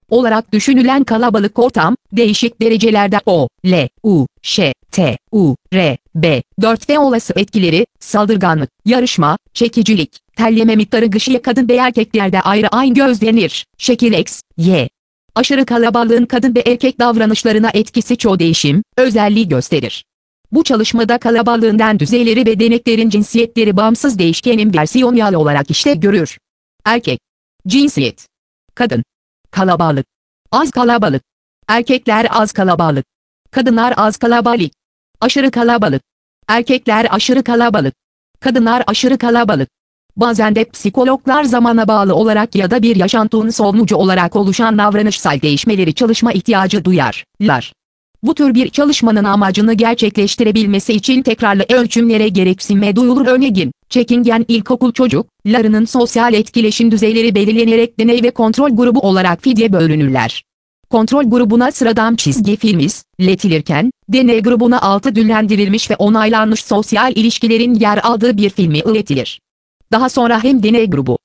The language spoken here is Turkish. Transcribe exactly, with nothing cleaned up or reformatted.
olarak düşünülen kalabalık ortam, değişik derecelerde O, L, U, Ş, T, U, R, B, dört ve olası etkileri, saldırganlık, yarışma, çekicilik, terleme miktarı gışıya kadın ve erkeklerde ayrı aynı gözlenir. Şekil X, Y. Aşırı kalabalığın kadın ve erkek davranışlarına etkisi çoğu değişim, özelliği gösterir. Bu çalışmada kalabalığından düzeyleri ve deneklerin cinsiyetleri bağımsız değişkenin versiyonel olarak işte görür. Erkek. Cinsiyet. Kadın. Kalabalık. Az kalabalık. Erkekler az kalabalık. Kadınlar az kalabalık. Aşırı kalabalık. Erkekler aşırı kalabalık. Kadınlar aşırı kalabalık. Bazen de psikologlar zamana bağlı olarak ya da bir yaşantının sonucu olarak oluşan davranışsal değişmeleri çalışma ihtiyacı duyarlar. Bu tür bir çalışmanın amacını gerçekleştirebilmesi için tekrarlı ölçümlere gereksinme duyulur. Örneğin, çekingen ilkokul çocuklarının sosyal etkileşim düzeyleri belirlenerek deney ve kontrol grubu olarak fidye bölünürler. Kontrol grubuna sıradan çizgi film izletilirken, deney grubuna altı dillendirilmiş ve onaylanmış sosyal ilişkilerin yer aldığı bir filmi iletilir. Daha sonra hem deney grubu